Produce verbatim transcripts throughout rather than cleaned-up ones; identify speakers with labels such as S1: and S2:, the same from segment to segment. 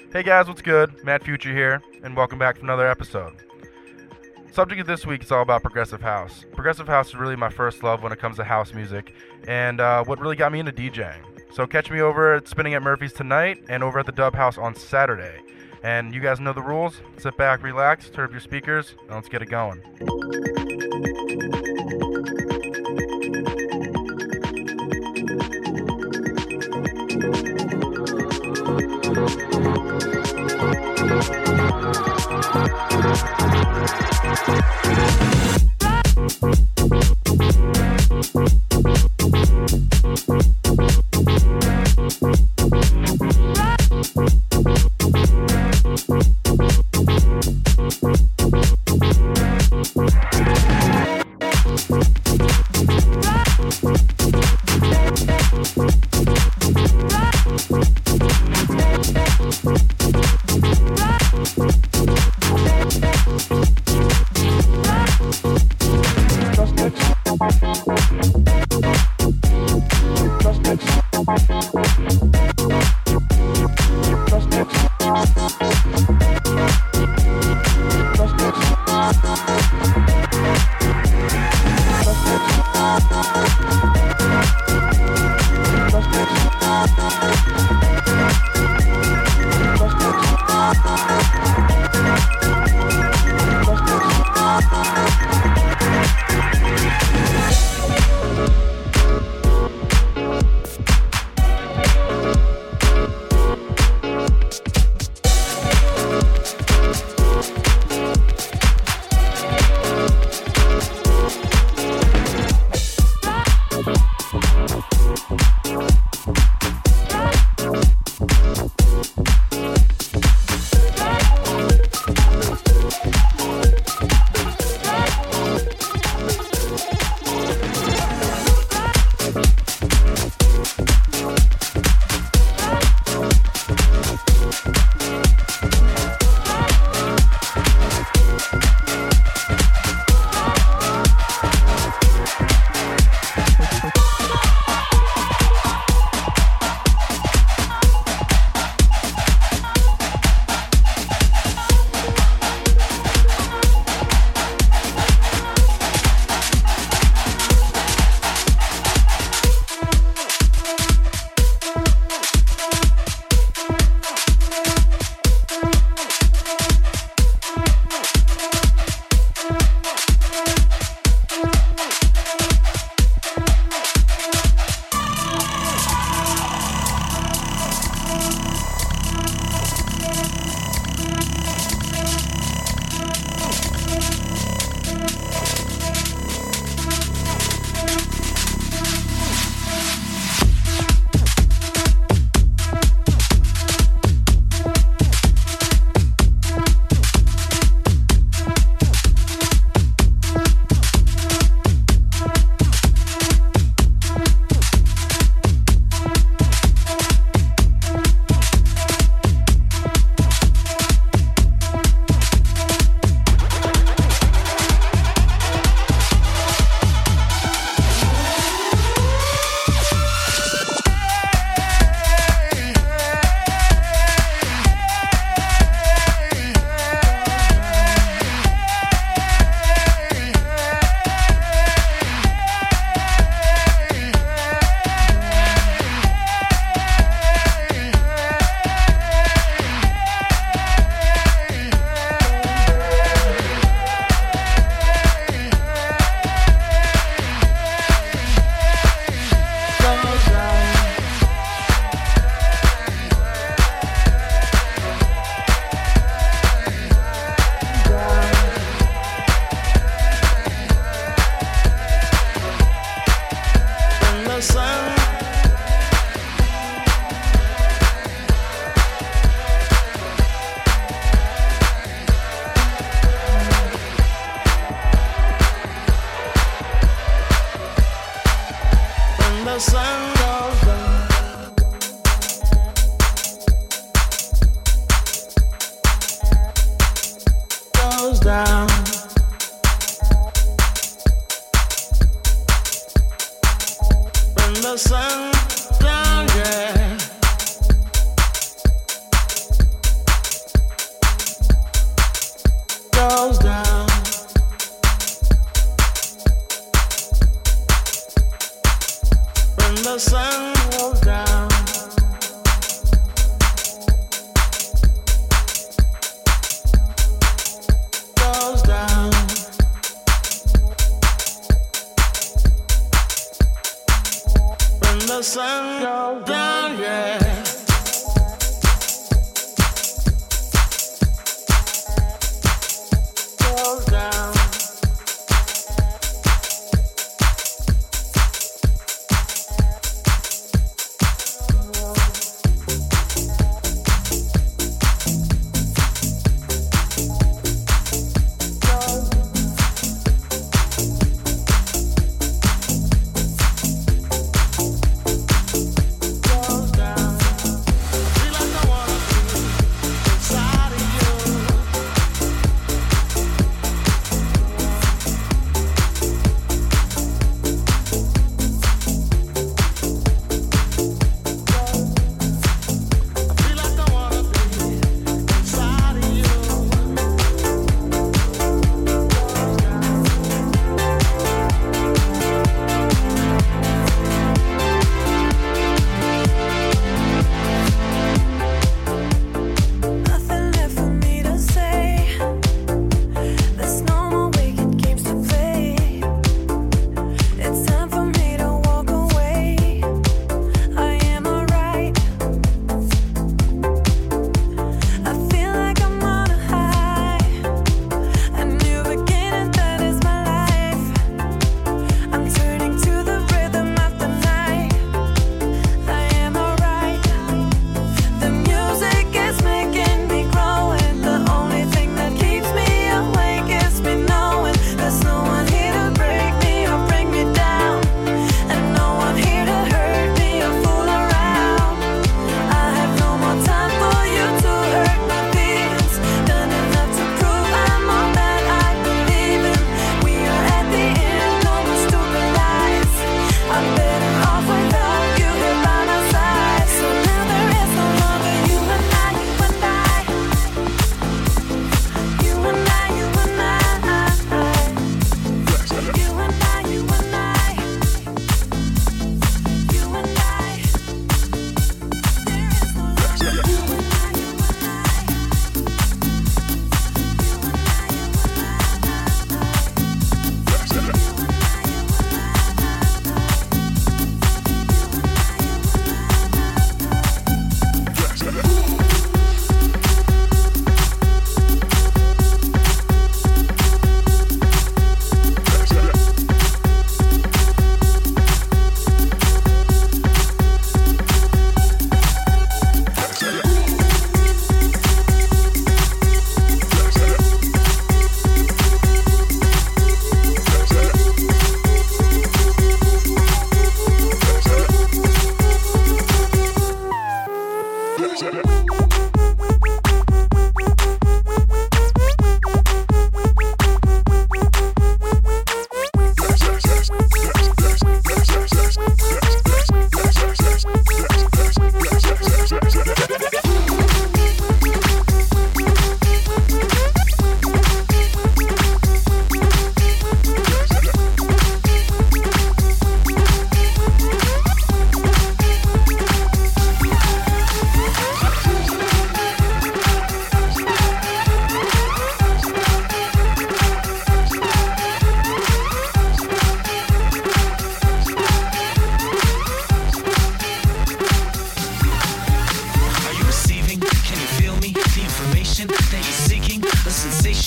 S1: Hey guys, what's good? Matt Future here, and welcome back to another episode. Subject of this week is all about progressive house. Progressive house is really my first love when it comes to house music, and uh, what really got me into DJing. So catch me over at Spinning at Murphy's tonight, and over at the Dub House on Saturday. And you guys know the rules. Sit back, relax, turn up your speakers, and let's get it going.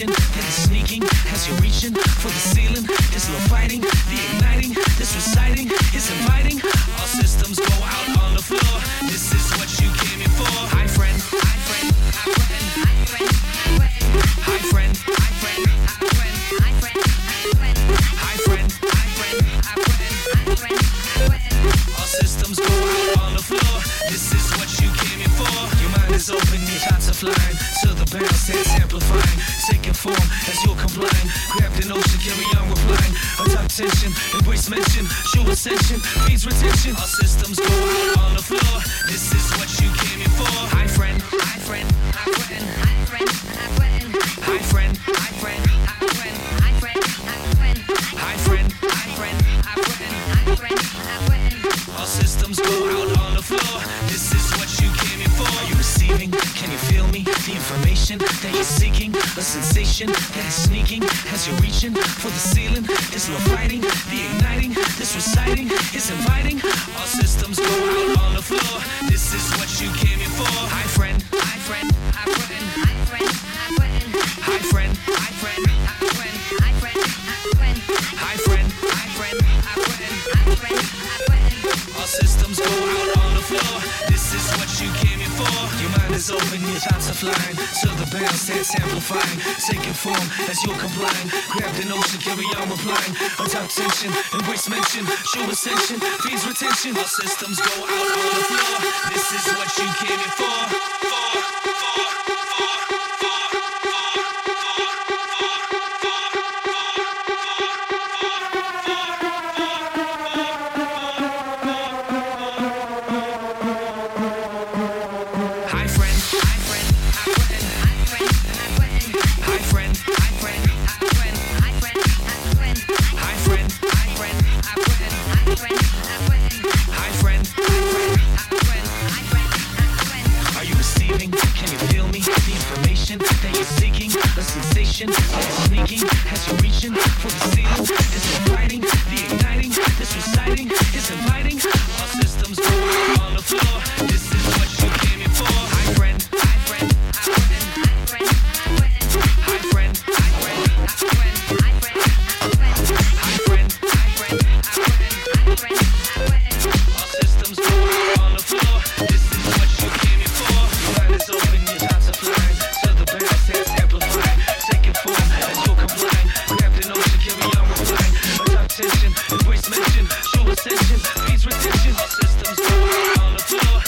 S2: sensation that is sneaking as you're reaching for the ceiling. This little fighting, the igniting, this reciting is inviting. All systems go out on the floor. This is what you came here for. Hi friend, hi friend, hi friend, hi friend, hi friend, hi friend, hi friend, hi friend, hi friend, hi friend, hi friend, hi friend, hi friend. All systems go out on the floor. This is what you came here for. Your mind is open, your thoughts are flying. So the bounce that's amplifying, taking form as you're complying. Grab the notion, carry on replying. Attack tension, embrace mention, show ascension, feeds retention. All systems go out on the floor. This is what you came here for. Hi friend, hi friend, hi friend, hi friend, hi friend, hi friend, hi friend, hi friend, hi friend, hi friend, hi friend, hi friend, hi friend, hi friend. All systems go out on the floor. This is what you came here for. Are you receiving? Can you feel me? The information that you're seeking, a sensation that is sneaking as you're reaching for the ceiling. There's no fighting, the igniting, this reciting is inviting. All systems go out on the floor. This is what you came here for. Hi friend, hi friend, hi friend, hi friend, hi friend, hi friend, hi friend, hi friend, hi friend, hi friend, hi friend, hi friend, hi friend, hi friend. All systems go out on the floor. This is what you came here for. Your mind is open, your thoughts are flying. So the bounce that's amplifying, taking form as you're complying. Grab the notion, carry on replying. Attack tension, embrace mention, show ascension, feeds retention. All systems go out on the floor. This is what you came here for. For, for, for, for, Hi friend, hi friend, hi friend, hi friend, hi friend, hi friend, hi friend, hi friend, hi friend, hi friend, hi friend, hi friend, hi friend, hi friend, hi friend, hi friend, hi friend. Are you receiving? Can you feel me? The information that you're seeking, a sensation that is sneaking as you're reaching for the ceiling. This is fighting, the igniting, this reciting is inviting. All systems go out on the floor. This is what you came here for. Hi friend, hi friend, hi friend, hi friend, hi friend, hi friend, hi friend, hi friend, hi friend, hi friend, hi friend, hi friend, hi friend. All systems go out on the floor. This is what you came here for. Your mind is open, your thoughts are flying. So the bounce that's amplifying, taking form as you're complying. Grab the notion, carry on replying. Attack tension, embrace mention, show ascension, feeds retention. All systems go out on the floor.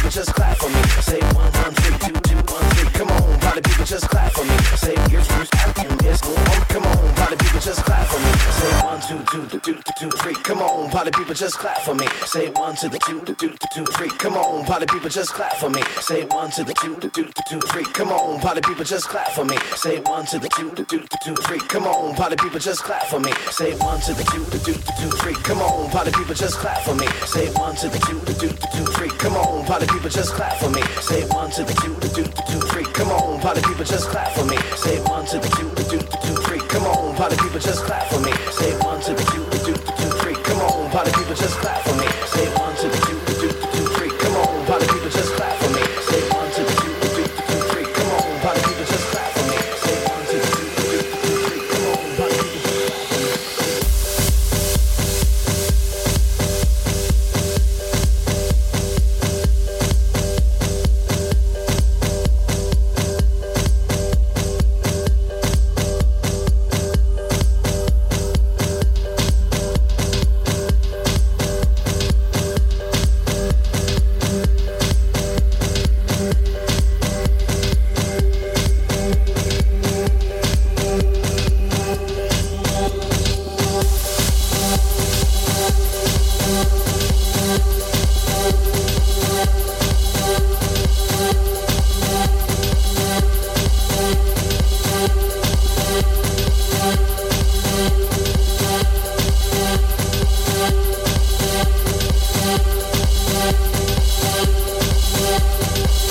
S3: people just clap for me. Say one, one, three, two, two, one, three. Come on, party people just clap for me. Say here's Bruce and it's one. Come on, party people just clap for me. Say one, two, two, two, two, two, three. Come on, party people just clap for me. Say one to the two, two, two, two, three. Come on, party people just clap for me. Say one to the two, two, two, two, three. Come on, party people just clap for me. Say one to the two, two, two, two, three. Come on, party people just clap for me. Say one to the two, two, two, two, three. Come on, party people just clap for me. Say one to the two, two, two, two, three. Come on, party people just clap for me. Say one to the two, two, two, two, three. Come on, party people just clap for me. Say one to the two, two, two, two, three. Come on, party people just clap for me. Say one to the two, two, two, two, three. Come on, party people just clap for me. Say one to the two, two, two, two, three. Come on, party people just clap for me. Say one to the two, two, two, two, three. Come on, party people just clap for me. Say one to the two, two, two, two, three. Come on, party people just clap for me.